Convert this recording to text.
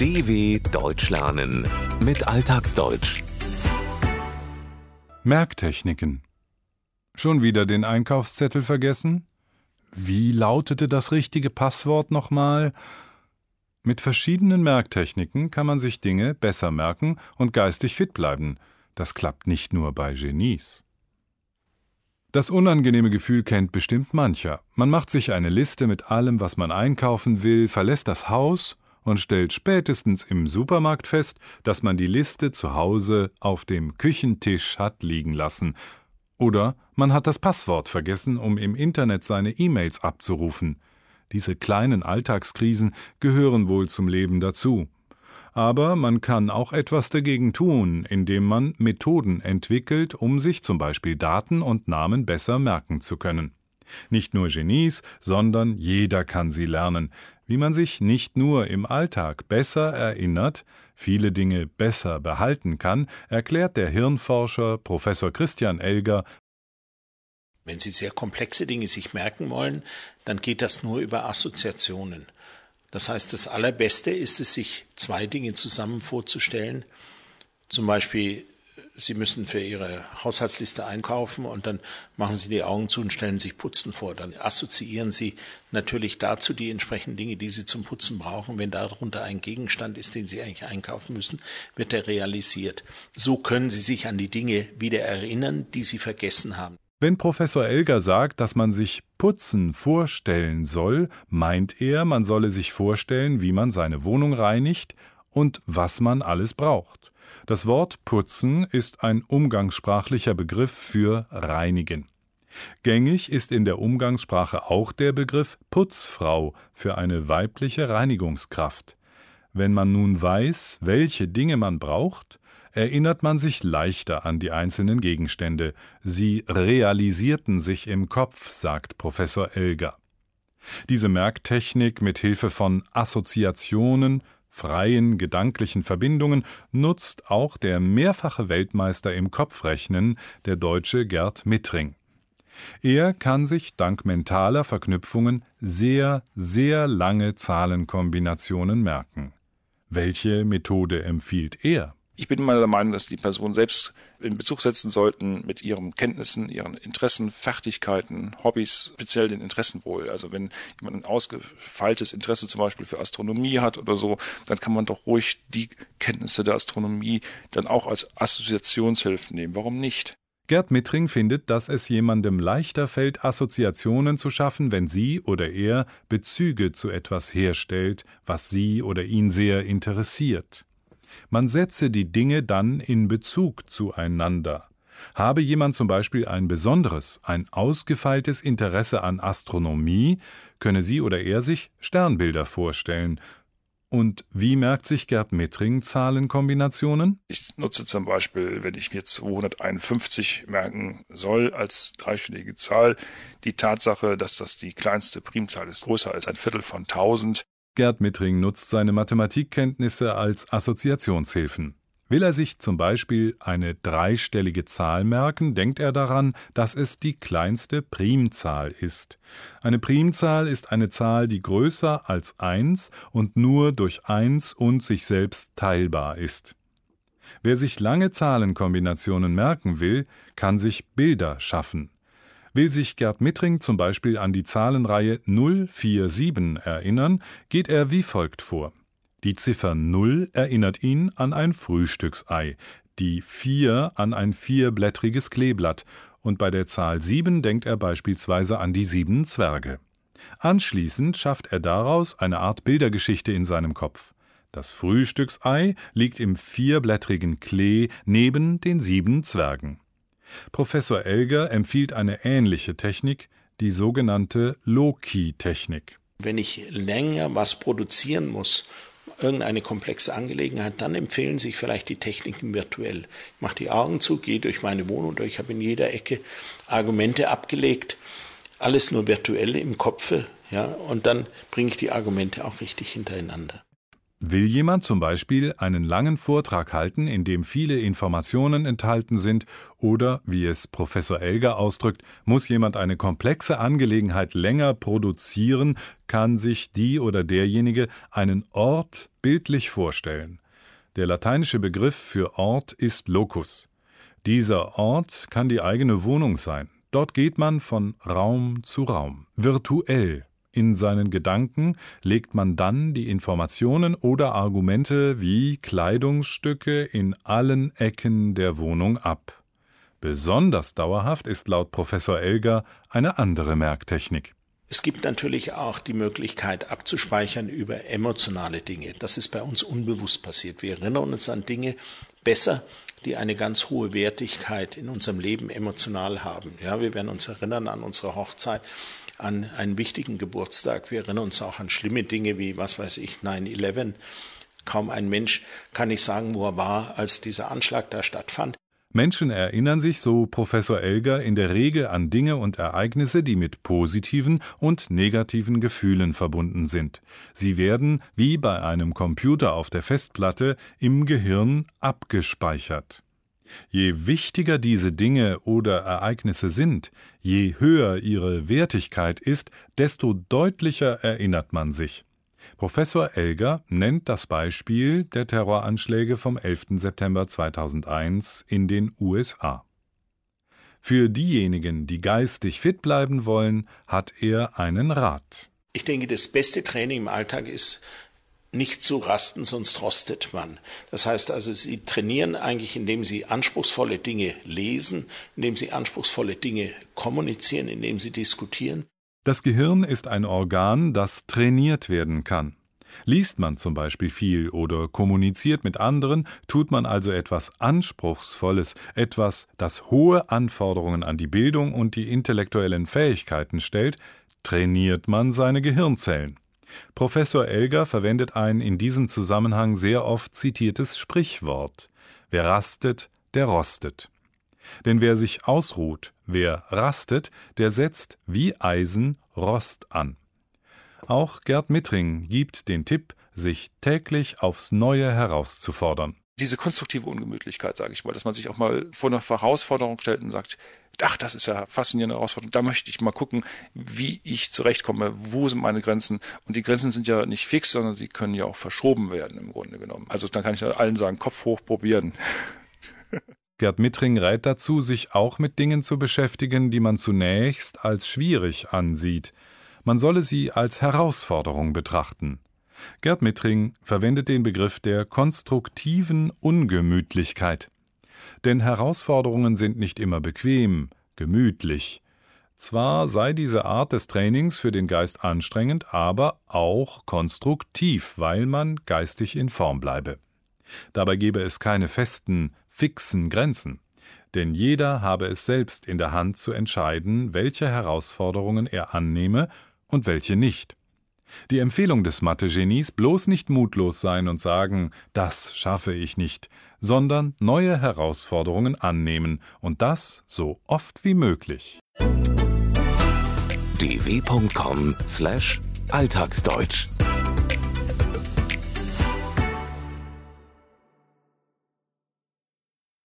DW Deutsch lernen mit Alltagsdeutsch. Merktechniken. Schon wieder den Einkaufszettel vergessen? Wie lautete das richtige Passwort nochmal? Mit verschiedenen Merktechniken kann man sich Dinge besser merken und geistig fit bleiben. Das klappt nicht nur bei Genies. Das unangenehme Gefühl kennt bestimmt mancher. Man macht sich eine Liste mit allem, was man einkaufen will, verlässt das Haus und stellt spätestens im Supermarkt fest, dass man die Liste zu Hause auf dem Küchentisch hat liegen lassen. Oder man hat das Passwort vergessen, um im Internet seine E-Mails abzurufen. Diese kleinen Alltagskrisen gehören wohl zum Leben dazu. Aber man kann auch etwas dagegen tun, indem man Methoden entwickelt, um sich zum Beispiel Daten und Namen besser merken zu können. Nicht nur Genies, sondern jeder kann sie lernen. Wie man sich nicht nur im Alltag besser erinnert, viele Dinge besser behalten kann, erklärt der Hirnforscher Professor Christian Elger. Wenn Sie sehr komplexe Dinge sich merken wollen, dann geht das nur über Assoziationen. Das heißt, das Allerbeste ist es, sich zwei Dinge zusammen vorzustellen. Zum Beispiel, Sie müssen für Ihre Haushaltsliste einkaufen und dann machen Sie die Augen zu und stellen sich Putzen vor. Dann assoziieren Sie natürlich dazu die entsprechenden Dinge, die Sie zum Putzen brauchen. Wenn darunter ein Gegenstand ist, den Sie eigentlich einkaufen müssen, wird er realisiert. So können Sie sich an die Dinge wieder erinnern, die Sie vergessen haben. Wenn Professor Elger sagt, dass man sich Putzen vorstellen soll, meint er, man solle sich vorstellen, wie man seine Wohnung reinigt und was man alles braucht. Das Wort putzen ist ein umgangssprachlicher Begriff für reinigen. Gängig ist in der Umgangssprache auch der Begriff Putzfrau für eine weibliche Reinigungskraft. Wenn man nun weiß, welche Dinge man braucht, erinnert man sich leichter an die einzelnen Gegenstände. Sie realisierten sich im Kopf, sagt Professor Elger. Diese Merktechnik mit Hilfe von Assoziationen, freien gedanklichen Verbindungen, nutzt auch der mehrfache Weltmeister im Kopfrechnen, der Deutsche Gerd Mittring. Er kann sich dank mentaler Verknüpfungen sehr, sehr lange Zahlenkombinationen merken. Welche Methode empfiehlt er? Ich bin mal der Meinung, dass die Personen selbst in Bezug setzen sollten mit ihren Kenntnissen, ihren Interessen, Fertigkeiten, Hobbys, speziell den Interessen wohl. Also wenn jemand ein ausgefeiltes Interesse zum Beispiel für Astronomie hat oder so, dann kann man doch ruhig die Kenntnisse der Astronomie dann auch als Assoziationshilfe nehmen. Warum nicht? Gerd Mittring findet, dass es jemandem leichter fällt, Assoziationen zu schaffen, wenn sie oder er Bezüge zu etwas herstellt, was sie oder ihn sehr interessiert. Man setze die Dinge dann in Bezug zueinander. Habe jemand zum Beispiel ein besonderes, ein ausgefeiltes Interesse an Astronomie, könne sie oder er sich Sternbilder vorstellen. Und wie merkt sich Gerd Mittring Zahlenkombinationen? Ich nutze zum Beispiel, wenn ich mir 251 merken soll als dreistellige Zahl, die Tatsache, dass das die kleinste Primzahl ist, größer als ein Viertel von 1000. Gerd Mittring nutzt seine Mathematikkenntnisse als Assoziationshilfen. Will er sich zum Beispiel eine dreistellige Zahl merken, denkt er daran, dass es die kleinste Primzahl ist. Eine Primzahl ist eine Zahl, die größer als 1 und nur durch 1 und sich selbst teilbar ist. Wer sich lange Zahlenkombinationen merken will, kann sich Bilder schaffen. Will sich Gerd Mittring zum Beispiel an die Zahlenreihe 047 erinnern, geht er wie folgt vor. Die Ziffer 0 erinnert ihn an ein Frühstücksei, die 4 an ein vierblättriges Kleeblatt und bei der Zahl 7 denkt er beispielsweise an die 7 Zwerge. Anschließend schafft er daraus eine Art Bildergeschichte in seinem Kopf. Das Frühstücksei liegt im vierblättrigen Klee neben den 7 Zwergen. Professor Elger empfiehlt eine ähnliche Technik, die sogenannte Loci-Technik. Wenn ich länger was produzieren muss, irgendeine komplexe Angelegenheit, dann empfehlen sich vielleicht die Techniken virtuell. Ich mache die Augen zu, gehe durch meine Wohnung durch, habe in jeder Ecke Argumente abgelegt, alles nur virtuell im Kopfe, ja, und dann bringe ich die Argumente auch richtig hintereinander. Will jemand zum Beispiel einen langen Vortrag halten, in dem viele Informationen enthalten sind, oder, wie es Professor Elger ausdrückt, muss jemand eine komplexe Angelegenheit länger produzieren, kann sich die oder derjenige einen Ort bildlich vorstellen. Der lateinische Begriff für Ort ist Locus. Dieser Ort kann die eigene Wohnung sein. Dort geht man von Raum zu Raum, virtuell. In seinen Gedanken legt man dann die Informationen oder Argumente wie Kleidungsstücke in allen Ecken der Wohnung ab. Besonders dauerhaft ist laut Professor Elger eine andere Merktechnik. Es gibt natürlich auch die Möglichkeit abzuspeichern über emotionale Dinge. Das ist bei uns unbewusst passiert. Wir erinnern uns an Dinge besser, die eine ganz hohe Wertigkeit in unserem Leben emotional haben. Ja, wir werden uns erinnern an unsere Hochzeit, an einen wichtigen Geburtstag. Wir erinnern uns auch an schlimme Dinge wie, 9/11. Kaum ein Mensch kann nicht sagen, wo er war, als dieser Anschlag da stattfand. Menschen erinnern sich, so Professor Elger, in der Regel an Dinge und Ereignisse, die mit positiven und negativen Gefühlen verbunden sind. Sie werden, wie bei einem Computer auf der Festplatte, im Gehirn abgespeichert. Je wichtiger diese Dinge oder Ereignisse sind, je höher ihre Wertigkeit ist, desto deutlicher erinnert man sich. Professor Elger nennt das Beispiel der Terroranschläge vom 11. September 2001 in den USA. Für diejenigen, die geistig fit bleiben wollen, hat er einen Rat. Ich denke, das beste Training im Alltag ist, nicht zu rasten, sonst rostet man. Das heißt also, Sie trainieren eigentlich, indem Sie anspruchsvolle Dinge lesen, indem Sie anspruchsvolle Dinge kommunizieren, indem Sie diskutieren. Das Gehirn ist ein Organ, das trainiert werden kann. Liest man zum Beispiel viel oder kommuniziert mit anderen, tut man also etwas Anspruchsvolles, etwas, das hohe Anforderungen an die Bildung und die intellektuellen Fähigkeiten stellt, trainiert man seine Gehirnzellen. Professor Elger verwendet ein in diesem Zusammenhang sehr oft zitiertes Sprichwort: Wer rastet, der rostet. Denn wer sich ausruht, wer rastet, der setzt wie Eisen Rost an. Auch Gerd Mittring gibt den Tipp, sich täglich aufs Neue herauszufordern. Diese konstruktive Ungemütlichkeit, sage ich mal, dass man sich auch mal vor einer Herausforderung stellt und sagt, ach, das ist ja faszinierende Herausforderung, da möchte ich mal gucken, wie ich zurechtkomme, wo sind meine Grenzen. Und die Grenzen sind ja nicht fix, sondern sie können ja auch verschoben werden im Grunde genommen. Also dann kann ich allen sagen, Kopf hoch, probieren. Gerd Mittring rät dazu, sich auch mit Dingen zu beschäftigen, die man zunächst als schwierig ansieht. Man solle sie als Herausforderung betrachten. Gerd Mittring verwendet den Begriff der konstruktiven Ungemütlichkeit. Denn Herausforderungen sind nicht immer bequem, gemütlich. Zwar sei diese Art des Trainings für den Geist anstrengend, aber auch konstruktiv, weil man geistig in Form bleibe. Dabei gebe es keine festen, fixen Grenzen. Denn jeder habe es selbst in der Hand zu entscheiden, welche Herausforderungen er annehme und welche nicht. Die Empfehlung des Mathe-Genies: bloß nicht mutlos sein und sagen, das schaffe ich nicht, sondern neue Herausforderungen annehmen und das so oft wie möglich. dw.com/Alltagsdeutsch